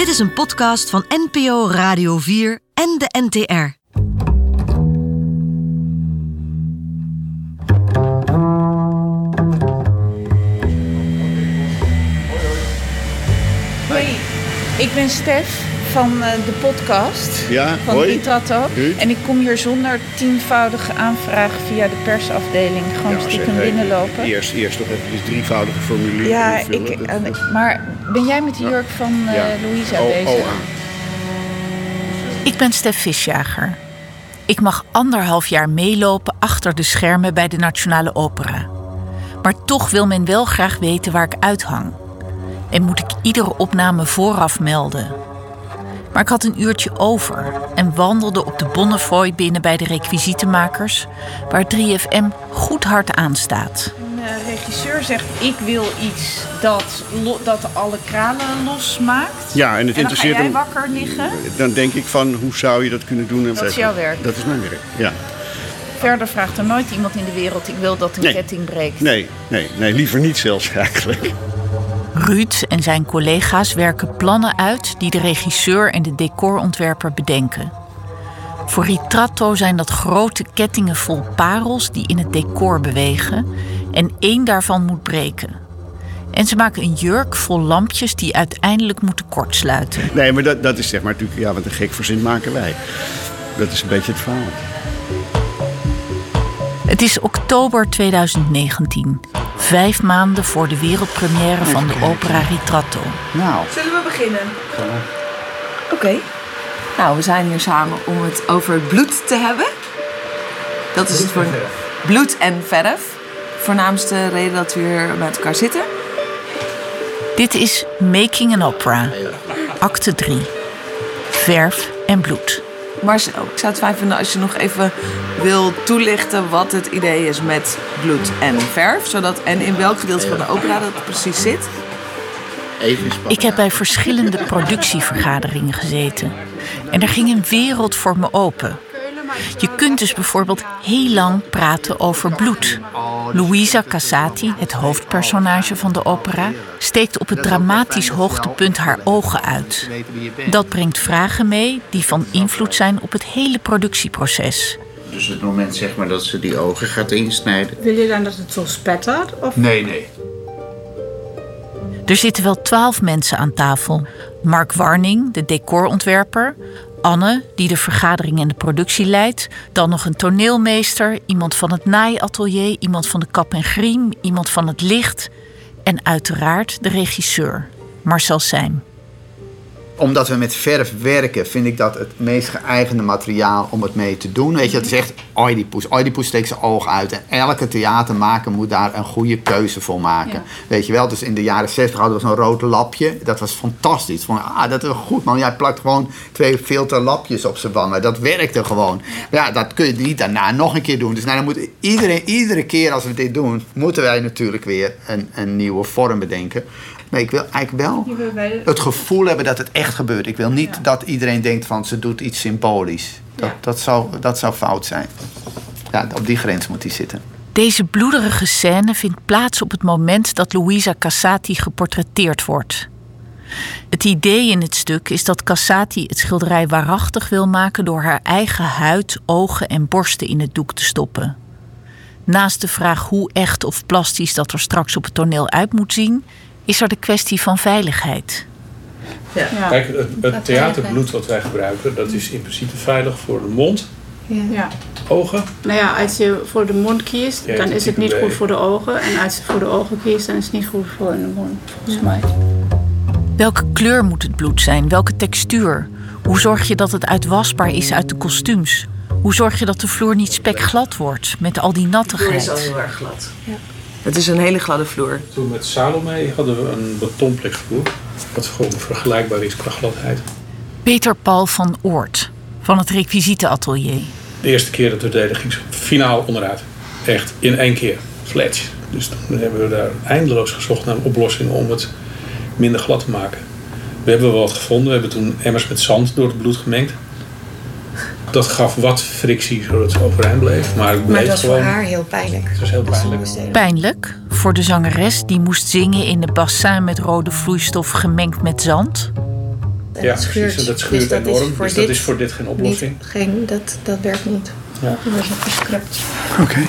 Dit is een podcast van NPO Radio 4 en de NTR. Hoi, ik ben Stef van de podcast van Ritratto. En ik kom hier zonder 10-voudige aanvraag via de persafdeling gewoon stiekem binnenlopen. Eerst toch even 3-voudige formulier. Ja, maar ben jij met de jurk van Louisa bezig? Ik ben Stef Visjager. Ik mag 1,5 jaar meelopen achter de schermen bij de Nationale Opera. Maar toch wil men wel graag weten waar ik uithang. En moet ik iedere opname vooraf melden. Maar ik had een uurtje over en wandelde op de Bonnefoy binnen bij de requisietenmakers, waar 3FM goed hard aan staat. Een regisseur zegt, ik wil iets dat alle kralen losmaakt. Ja, en het interesseert dan ga jij wakker liggen. Dan denk ik van, hoe zou je dat kunnen doen? Dat is jouw werk. Dat is mijn werk, ja. Verder vraagt er nooit iemand in de wereld, ik wil dat een ketting breekt. Nee, liever niet zelfs eigenlijk. Ruud en zijn collega's werken plannen uit die de regisseur en de decorontwerper bedenken. Voor Ritratto zijn dat grote kettingen vol parels die in het decor bewegen en 1 daarvan moet breken. En ze maken een jurk vol lampjes die uiteindelijk moeten kortsluiten. Nee, maar dat is zeg maar natuurlijk, ja, want een gek verzin maken wij. Dat is een beetje het verhaal. Het is oktober 2019, 5 maanden voor de wereldpremière van de opera Ritratto. Nou. Zullen we beginnen? Oké. Nou, we zijn hier samen om het over het bloed te hebben. Dat is het voor bloed en verf. Voornaamste reden dat we hier met elkaar zitten. Dit is Making an Opera, acte 3. Verf en bloed. Marcel, ik zou het fijn vinden als je nog even wil toelichten wat het idee is met bloed en verf. En in welk gedeelte van de opera dat precies zit. Ik heb bij verschillende productievergaderingen gezeten. En er ging een wereld voor me open. Je kunt dus bijvoorbeeld heel lang praten over bloed. Louisa Casati, het hoofdpersonage van de opera, steekt op het dramatisch hoogtepunt haar ogen uit. Dat brengt vragen mee die van invloed zijn op het hele productieproces. Dus het moment zeg maar dat ze die ogen gaat insnijden. Wil je dan dat het zo spettert? Of? Nee. Er zitten wel 12 mensen aan tafel. Mark Warning, de decorontwerper. Anne, die de vergadering en de productie leidt. Dan nog een toneelmeester, iemand van het naaiatelier, iemand van de kap en griem, iemand van het licht. En uiteraard de regisseur, Marcel Seym. Omdat we met verf werken, vind ik dat het meest geëigende materiaal om het mee te doen. Weet je, het is echt Oedipus. Oedipus steekt zijn oog uit. En elke theatermaker moet daar een goede keuze voor maken. Ja. Weet je wel, dus in de jaren 60 hadden we zo'n rood lapje. Dat was fantastisch. Dat is goed man. Jij plakt gewoon 2 filterlapjes op zijn wangen. Dat werkte gewoon. Ja, dat kun je niet daarna nog een keer doen. Dus dan moet iedere keer als we dit doen, moeten wij natuurlijk weer een nieuwe vorm bedenken. Nee, ik wil eigenlijk wel het gevoel hebben dat het echt gebeurt. Ik wil niet dat iedereen denkt van ze doet iets symbolisch. Dat zou fout zijn. Ja, op die grens moet hij zitten. Deze bloederige scène vindt plaats op het moment dat Louisa Casati geportretteerd wordt. Het idee in het stuk is dat Casati het schilderij waarachtig wil maken door haar eigen huid, ogen en borsten in het doek te stoppen. Naast de vraag hoe echt of plastisch dat er straks op het toneel uit moet zien, is er de kwestie van veiligheid. Ja. Kijk, het theaterbloed wat wij gebruiken, dat is in principe veilig voor de mond, ogen. Nou ja, als je voor de mond kiest, dan is het niet goed voor de ogen. En als je voor de ogen kiest, dan is het niet goed voor de mond, volgens mij. Welke kleur moet het bloed zijn? Welke textuur? Hoe zorg je dat het uitwasbaar is uit de kostuums? Hoe zorg je dat de vloer niet spekglad wordt met al die nattigheid? De vloer is al heel erg glad. Ja. Het is een hele gladde vloer. Toen met Salome hadden we een betonplikvloer. Wat gewoon vergelijkbaar is qua gladheid. Peter Paul van Oort van het requisietenatelier. De eerste keer dat we deden ging ze finaal onderuit. Echt in 1 keer. Flatsch. Dus dan hebben we daar eindeloos gezocht naar een oplossing om het minder glad te maken. We hebben wel wat gevonden. We hebben toen emmers met zand door het bloed gemengd. Dat gaf wat frictie, zodat ze overeind bleef. Maar het was voor haar heel pijnlijk. Het was heel pijnlijk. Pijnlijk voor de zangeres die moest zingen in de bassin met rode vloeistof gemengd met zand? en dat schuurt. Precies, en dat schuurt dus enorm. Dat is voor dit geen oplossing. Dat werkt niet. Ja. Dat wordt gescrapt. Oké.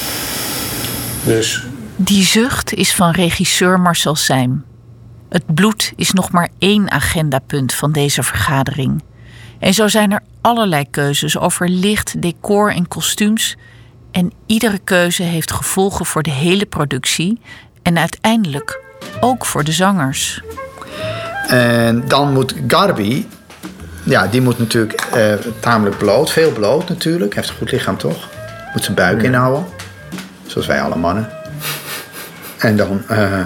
Dus. Die zucht is van regisseur Marcel Sijm. Het bloed is nog maar 1 agendapunt van deze vergadering. En zo zijn er allerlei keuzes over licht, decor en kostuums. En iedere keuze heeft gevolgen voor de hele productie en uiteindelijk ook voor de zangers. En dan moet Garbi, die moet natuurlijk tamelijk bloot, veel bloot natuurlijk. Heeft een goed lichaam toch? Moet zijn buik inhouden, zoals wij alle mannen. En dan...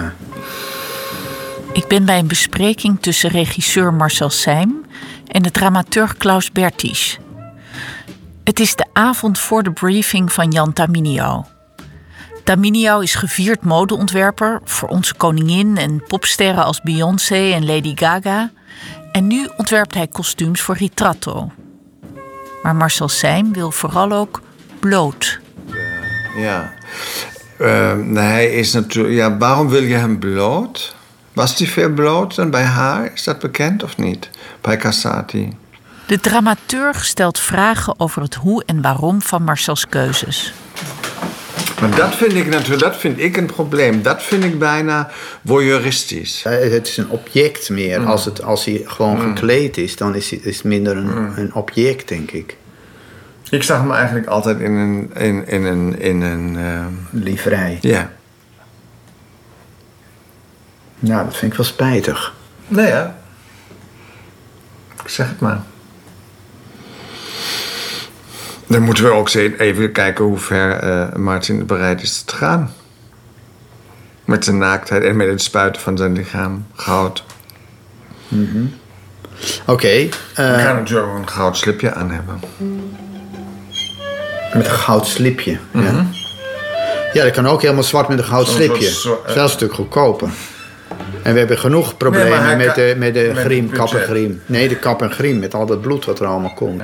Ik ben bij een bespreking tussen regisseur Marcel Sijm en de dramaturg Klaus Bertisch. Het is de avond voor de briefing van Jan Taminiau. Taminiau is gevierd modeontwerper voor onze koningin en popsterren als Beyoncé en Lady Gaga. En nu ontwerpt hij kostuums voor Ritratto. Maar Marcel Sijm wil vooral ook bloot. Ja. Hij is natuurlijk... Ja, waarom wil je hem bloot? Was hij veel bloot dan bij haar? Is dat bekend of niet? Bij Casati. De dramaturg stelt vragen over het hoe en waarom van Marcels keuzes. Maar dat vind ik een probleem. Dat vind ik bijna voyeuristisch. Het is een object meer. Als hij gewoon gekleed is, dan is het minder een object, denk ik. Ik zag hem eigenlijk altijd in een livrei. Ja. Nou, dat vind ik wel spijtig. Nee, ja. Zeg het maar. Dan moeten we ook even kijken hoe ver Martin bereid is te gaan. Met zijn naaktheid en met het spuiten van zijn lichaam. Goud. Mm-hmm. Oké. We gaan natuurlijk een goud slipje aan hebben. Met een goud slipje, ja. Ja, dat kan ook helemaal zwart met een goud slipje. Dat is wel een stuk goedkoper. En we hebben genoeg problemen met de griem, kap en griem. Nee, de kap en griem, met al dat bloed wat er allemaal komt.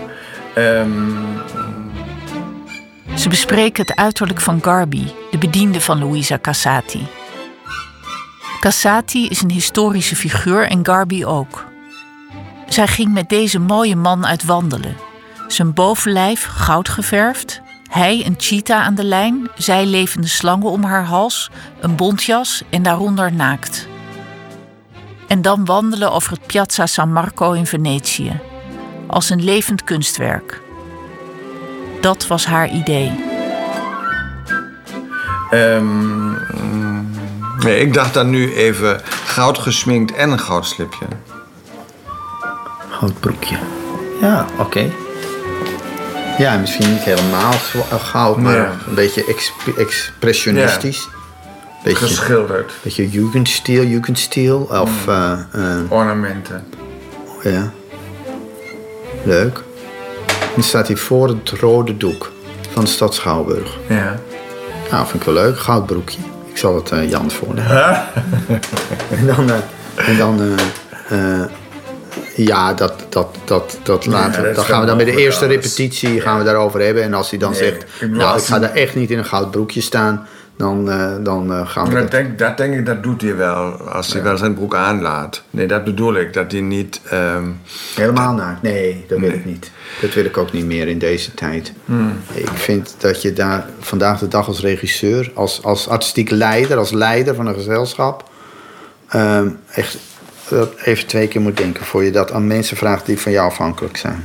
Ze bespreken het uiterlijk van Garbi, de bediende van Luisa Casati. Casati is een historische figuur en Garbi ook. Zij ging met deze mooie man uit wandelen. Zijn bovenlijf goud geverfd, hij een cheetah aan de lijn, zij levende slangen om haar hals, een bontjas en daaronder naakt. En dan wandelen over het Piazza San Marco in Venetië, als een levend kunstwerk. Dat was haar idee. Nee, ik dacht dan nu even goud gesminkt en een goudslipje. Goudbroekje. Ja, oké. Ja, misschien niet helemaal goud, maar een beetje expressionistisch. Beetje, geschilderd. Beetje Jugendstil of... ornamenten. Ja. Leuk. Dan staat hij voor het rode doek van de stad Schouwburg. Ja. Nou, vind ik wel leuk. Goudbroekje. Ik zal het Jan voorleggen. Ja, dat laten we. Dan gaan we dan bij de eerste repetitie gaan we daarover hebben. En als hij dan zegt, ik ga daar echt niet in een goud broekje staan, dan gaan we dat denk ik, dat doet hij wel. Als hij wel zijn broek aanlaat. Nee, dat bedoel ik. Dat hij niet... Helemaal naakt? Nee, dat wil ik niet. Dat wil ik ook niet meer in deze tijd. Ik vind dat je daar vandaag de dag als regisseur, als artistiek leider, als leider van een gezelschap, echt even 2 keer moet denken voor je dat aan mensen vraagt die van jou afhankelijk zijn.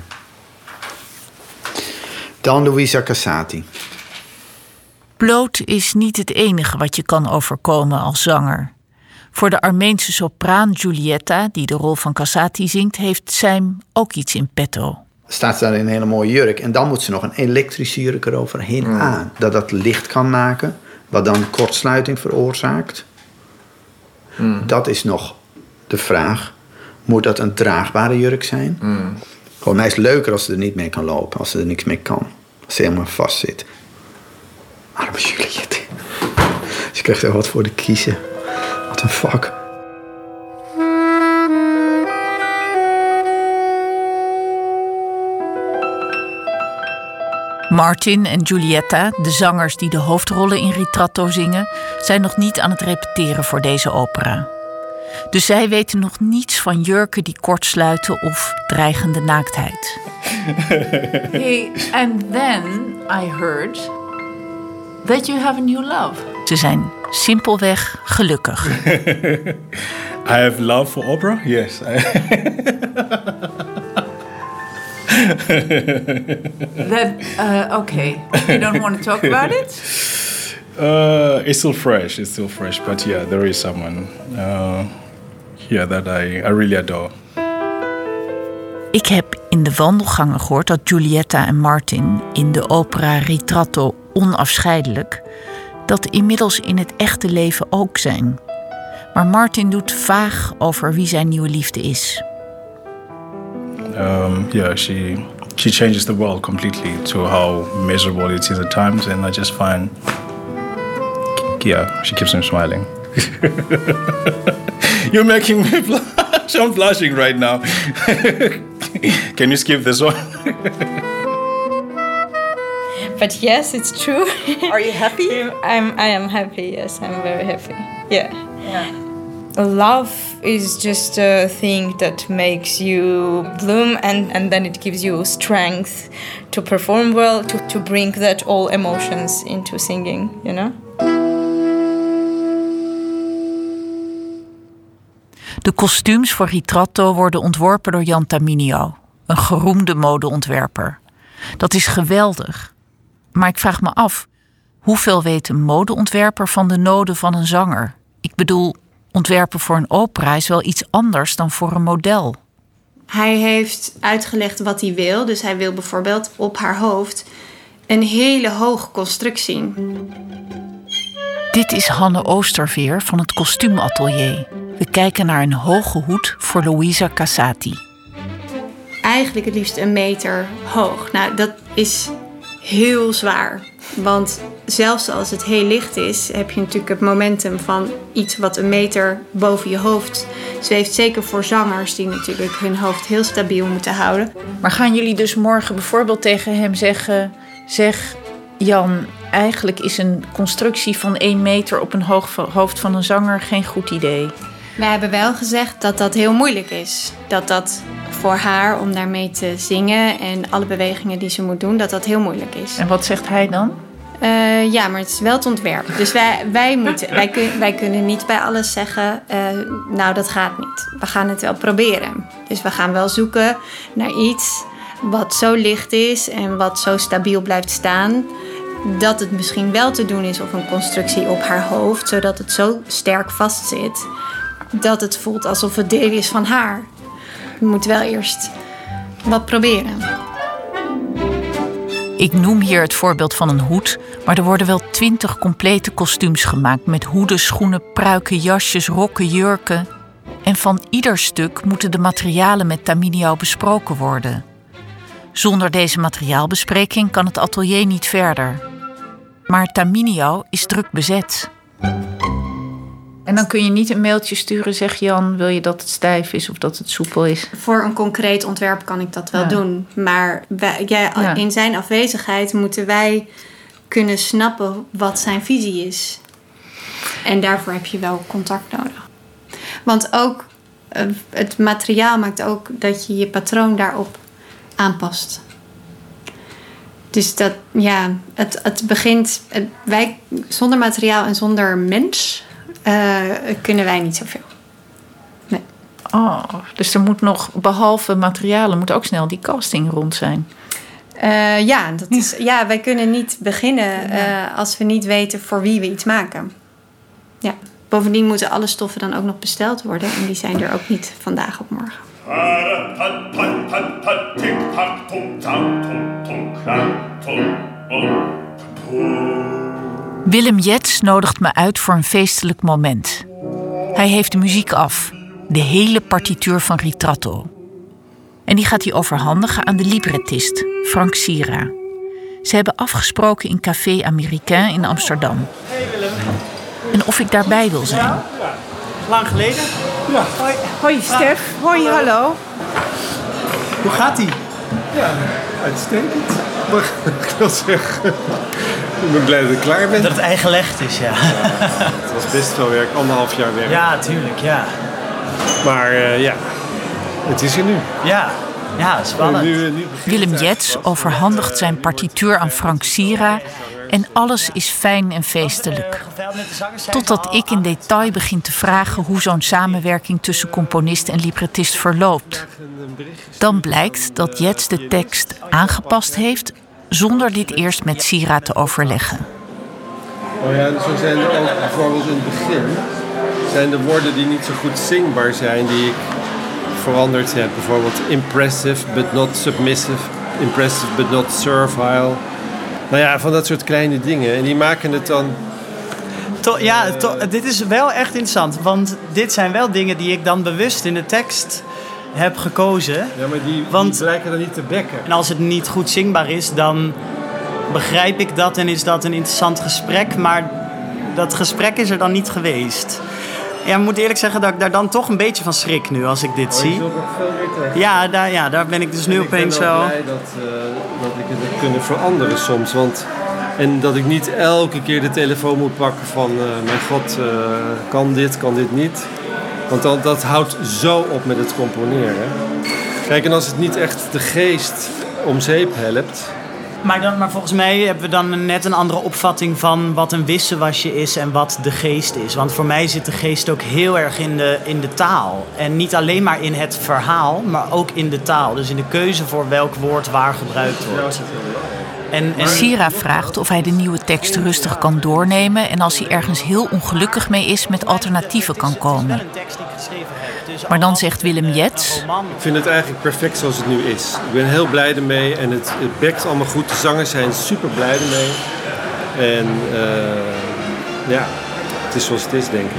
Dan Luisa Casati. Bloot is niet het enige wat je kan overkomen als zanger. Voor de Armeense sopraan Giulietta, die de rol van Casati zingt, heeft Sijm ook iets in petto. Staat daar in een hele mooie jurk. En dan moet ze nog een elektrische jurk eroverheen aan. Dat licht kan maken, wat dan kortsluiting veroorzaakt. Dat is nog de vraag. Moet dat een draagbare jurk zijn? Gewoon, hij is leuker als ze er niet mee kan lopen. Als ze er niks mee kan. Als ze helemaal vast zit. Arme Juliette. Ze krijgt er wat voor te kiezen. Wat een vak. Martin en Giulietta, de zangers die de hoofdrollen in Ritratto zingen, zijn nog niet aan het repeteren voor deze opera. Dus zij weten nog niets van jurken die kortsluiten of dreigende naaktheid. Hey, and then I heard that you have a new love. Ze zijn simpelweg gelukkig. I have love for opera, yes. Okay. You don't want to talk about it? It's still fresh. But yeah, there is someone here that I really adore. Ik heb in de wandelgangen gehoord dat Giulietta en Martin in de opera Ritratto onafscheidelijk, dat inmiddels in het echte leven ook zijn. Maar Martin doet vaag over wie zijn nieuwe liefde is. She changes the world completely to how miserable it is at times, and I just find, she keeps him smiling. You're making me blush. I'm blushing right now. Can you skip this one? But yes, it's true. Are you happy? I am happy. Yes, I'm very happy. Yeah. Love is just a thing that makes you bloom, and then it gives you strength to perform well, to bring that all emotions into singing, you know? De kostuums voor Ritratto worden ontworpen door Jan Taminio, een geroemde modeontwerper. Dat is geweldig. Maar ik vraag me af, hoeveel weet een modeontwerper van de noden van een zanger? Ik bedoel, ontwerpen voor een opera is wel iets anders dan voor een model. Hij heeft uitgelegd wat hij wil. Dus hij wil bijvoorbeeld op haar hoofd een hele hoge constructie. Dit is Hanne Oosterveer van het kostuumatelier. We kijken naar een hoge hoed voor Luisa Casati. Eigenlijk het liefst 1 meter hoog. Nou, dat is heel zwaar. Want zelfs als het heel licht is, heb je natuurlijk het momentum van iets wat 1 meter boven je hoofd zweeft. Zeker voor zangers die natuurlijk hun hoofd heel stabiel moeten houden. Maar gaan jullie dus morgen bijvoorbeeld tegen hem zeggen, zeg Jan, eigenlijk is een constructie van 1 meter op een hoofd van een zanger geen goed idee? We hebben wel gezegd dat dat heel moeilijk is. Dat voor haar om daarmee te zingen en alle bewegingen die ze moet doen, dat heel moeilijk is. En wat zegt hij dan? Ja, maar het is wel het ontwerp. Dus wij kunnen niet bij alles zeggen, nou dat gaat niet. We gaan het wel proberen. Dus we gaan wel zoeken naar iets wat zo licht is en wat zo stabiel blijft staan, dat het misschien wel te doen is of een constructie op haar hoofd, zodat het zo sterk vastzit dat het voelt alsof het deel is van haar. We moeten wel eerst wat proberen. Ik noem hier het voorbeeld van een hoed, maar er worden wel 20 complete kostuums gemaakt met hoeden, schoenen, pruiken, jasjes, rokken, jurken. En van ieder stuk moeten de materialen met Taminio besproken worden. Zonder deze materiaalbespreking kan het atelier niet verder. Maar Taminio is druk bezet. En dan kun je niet een mailtje sturen, zeg Jan, wil je dat het stijf is of dat het soepel is? Voor een concreet ontwerp kan ik dat wel doen. Maar in zijn afwezigheid moeten wij kunnen snappen wat zijn visie is. En daarvoor heb je wel contact nodig. Want ook het materiaal maakt ook dat je je patroon daarop aanpast. Dus dat, het begint. Wij zonder materiaal en zonder mens kunnen wij niet zoveel. Nee. Oh, dus er moet nog, behalve materialen, moet ook snel die casting rond zijn. Wij kunnen niet beginnen als we niet weten voor wie we iets maken. Ja. Bovendien moeten alle stoffen dan ook nog besteld worden. En die zijn er ook niet vandaag op morgen. Willem Jets nodigt me uit voor een feestelijk moment. Hij heeft de muziek af, de hele partituur van Ritratto. En die gaat hij overhandigen aan de librettist, Frank Sira. Ze hebben afgesproken in Café Américain in Amsterdam. Hey Willem. En of ik daarbij wil zijn. Ja. Lang geleden? Ja. Hoi Stef. Hoi, hallo. Hoe gaat ie? Ja, uitstekend. Maar ik wil zeggen, ik ben blij dat ik klaar ben. Dat het eigen gelegd is, ja. Het was best veel werk, 1,5 jaar werk. Ja, tuurlijk, ja. Maar het is er nu. Ja, spannend. Willem Jets overhandigt zijn partituur aan Frank Sira en alles is fijn en feestelijk. Totdat ik in detail begin te vragen hoe zo'n samenwerking tussen componist en librettist verloopt. Dan blijkt dat Jets de tekst aangepast heeft zonder dit eerst met Sira te overleggen. Oh ja, zo zijn er ook bijvoorbeeld in het begin zijn de woorden die niet zo goed zingbaar zijn die ik veranderd heb. Bijvoorbeeld impressive but not submissive, impressive but not servile. Nou ja, van dat soort kleine dingen. En die maken het dan... Dit is wel echt interessant. Want dit zijn wel dingen die ik dan bewust in de tekst heb gekozen. Ja, maar die blijken dan niet te bekken. En als het niet goed zingbaar is, dan begrijp ik dat en is dat een interessant gesprek. Maar dat gesprek is er dan niet geweest. Ja, ik moet eerlijk zeggen dat ik daar dan toch een beetje van schrik nu als ik dit zie. Je zult nog veel meer terecht. Daar ben ik dus nu opeens zo... Ik ben wel blij dat ik het heb kunnen veranderen soms. En dat ik niet elke keer de telefoon moet pakken van... mijn god, kan dit niet? Want dat houdt zo op met het componeren. Kijk, en als het niet echt de geest om zeep helpt... Maar volgens mij hebben we dan net een andere opvatting van wat een wissewasje is en wat de geest is. Want voor mij zit de geest ook heel erg in de taal. En niet alleen maar in het verhaal, maar ook in de taal. Dus in de keuze voor welk woord waar gebruikt wordt. En Sira vraagt of hij de nieuwe tekst rustig kan doornemen en als hij ergens heel ongelukkig mee is met alternatieven kan komen. Maar dan zegt Willem Jets... Ik vind het eigenlijk perfect zoals het nu is. Ik ben heel blij ermee en het bekt allemaal goed. De zangers zijn super blij ermee. En het is zoals het is, denk ik.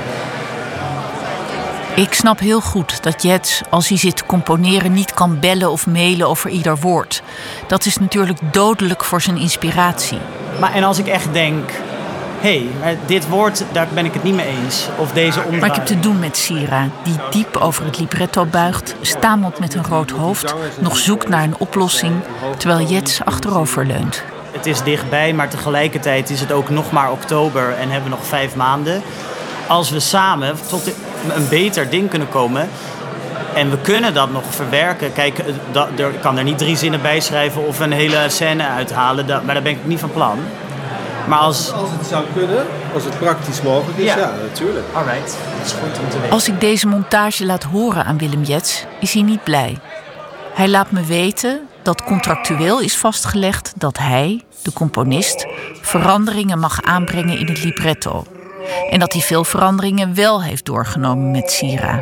Ik snap heel goed dat Jets, als hij zit te componeren, niet kan bellen of mailen over ieder woord. Dat is natuurlijk dodelijk voor zijn inspiratie. En als ik echt denk... maar dit woord, daar ben ik het niet mee eens. Of deze omdraai. Maar ik heb te doen met Sira, die diep over het libretto buigt, stamelt met een rood hoofd, nog zoekt naar een oplossing, terwijl Jets achterover leunt. Het is dichtbij, maar tegelijkertijd is het ook nog maar oktober en hebben we nog 5 maanden. Als we samen tot een beter ding kunnen komen en we kunnen dat nog verwerken. Kijk, ik kan er niet 3 zinnen bij schrijven of een hele scène uithalen, maar daar ben ik niet van plan. Maar als het zou kunnen, als het praktisch mogelijk is, ja natuurlijk. Alright, dat is goed om te weten. Als ik deze montage laat horen aan Willem Jets, is hij niet blij. Hij laat me weten dat contractueel is vastgelegd dat hij, de componist, veranderingen mag aanbrengen in het libretto. En dat hij veel veranderingen wel heeft doorgenomen met Sira.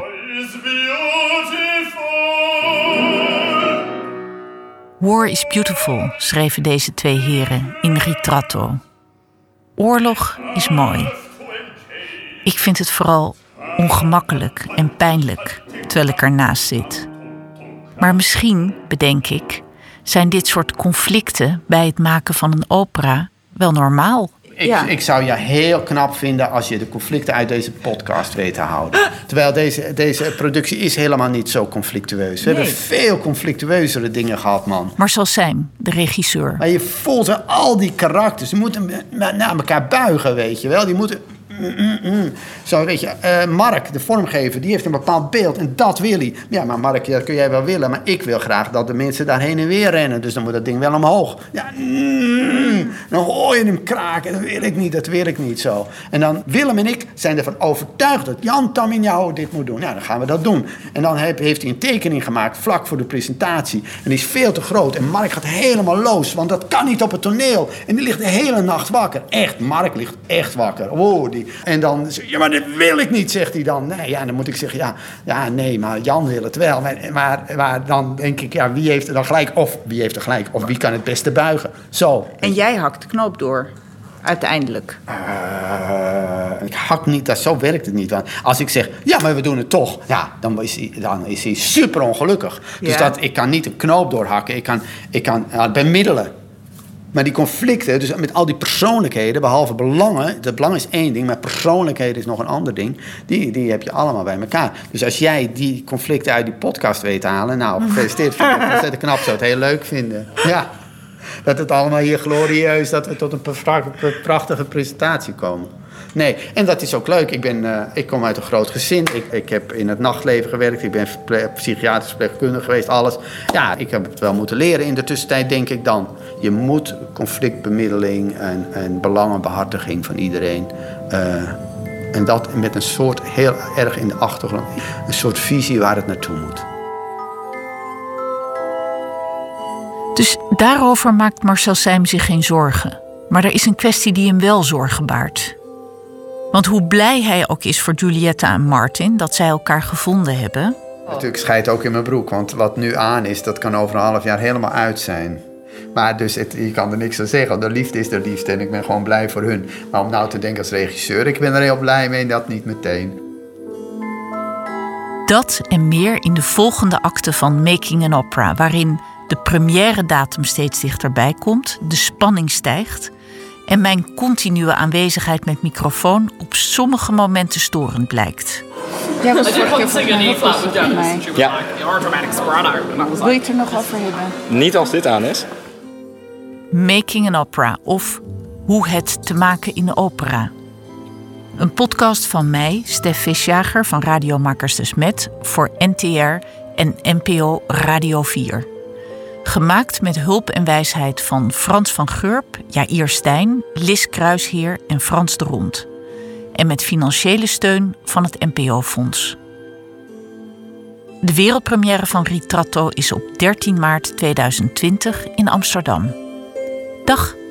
War is beautiful, schreven deze 2 heren in Ritratto. Oorlog is mooi. Ik vind het vooral ongemakkelijk en pijnlijk, terwijl ik ernaast zit. Maar misschien, bedenk ik, zijn dit soort conflicten bij het maken van een opera wel normaal. Ik zou je heel knap vinden als je de conflicten uit deze podcast weet te houden. Terwijl deze productie is helemaal niet zo conflictueus. We hebben veel conflictueuzere dingen gehad, man. Marcel Seym, de regisseur. Maar je voelt er al die karakters. Die moeten naar elkaar buigen, weet je wel. Die moeten... Zo, weet je, Mark, de vormgever, die heeft een bepaald beeld en dat wil hij. Ja, maar Mark, dat kun jij wel willen, maar ik wil graag dat de mensen daar heen en weer rennen. Dus dan moet dat ding wel omhoog. Ja, dan hoor je hem kraken. Dat wil ik niet zo. En dan Willem en ik zijn ervan overtuigd dat Jan Tamminjau dit moet doen. Ja, dan gaan we dat doen. En dan heeft hij een tekening gemaakt vlak voor de presentatie. En die is veel te groot. En Mark gaat helemaal los, want dat kan niet op het toneel. En die ligt de hele nacht wakker. Echt, Mark ligt echt wakker. Oh, en dan, ja, maar dat wil ik niet, zegt hij dan. Nee, ja, dan moet ik zeggen, nee, maar Jan wil het wel. Maar dan denk ik, ja, wie heeft er dan gelijk? Of wie kan het beste buigen? Zo. En jij hakt de knoop door, uiteindelijk. Ik hak niet, zo werkt het niet. Want als ik zeg, ja, maar we doen het toch. Ja, dan is hij super ongelukkig. Dus ik kan niet een knoop doorhakken. Ik kan bemiddelen. Maar die conflicten, dus met al die persoonlijkheden, behalve belangen... Het belang is één ding, maar persoonlijkheden is nog een ander ding. Die heb je allemaal bij elkaar. Dus als jij die conflicten uit die podcast weet te halen... Nou, gefeliciteerd. Dat knap, zou het heel leuk vinden. Ja, dat het allemaal hier glorieus... dat we tot een prachtige presentatie komen. Nee, en dat is ook leuk. Ik kom uit een groot gezin. Ik heb in het nachtleven gewerkt. Ik ben psychiatrisch verpleegkundige geweest, alles. Ja, ik heb het wel moeten leren in de tussentijd, denk ik dan. Je moet conflictbemiddeling en belangenbehartiging van iedereen. En dat met een soort, heel erg in de achtergrond, een soort visie waar het naartoe moet. Dus daarover maakt Marcel Sijm zich geen zorgen. Maar er is een kwestie die hem wel zorgen baart. Want hoe blij hij ook is voor Giulietta en Martin dat zij elkaar gevonden hebben. Natuurlijk scheidt ook in mijn broek, want wat nu aan is, dat kan over een half jaar helemaal uit zijn. Maar dus je kan er niks aan zeggen. De liefde is de liefde en ik ben gewoon blij voor hun. Maar om nou te denken als regisseur, ik ben er heel blij mee, dat niet meteen. Dat en meer in de volgende acte van Making an Opera, waarin de première datum steeds dichterbij komt, de spanning stijgt en mijn continue aanwezigheid met microfoon op sommige momenten storend blijkt. Jij was vorige keer voor mij. Ja. Wil je het er nog over hebben? Niet als dit aan is. Making an Opera, of Hoe het te maken in de opera. Een podcast van mij, Stef Visjager van Radiomakers de Smet, voor NTR en NPO Radio 4. Gemaakt met hulp en wijsheid van Frans van Geurp, Jair Stijn, Lis Kruisheer en Frans de Rond. En met financiële steun van het NPO-fonds. De wereldpremière van Ritratto is op 13 maart 2020 in Amsterdam. Dag!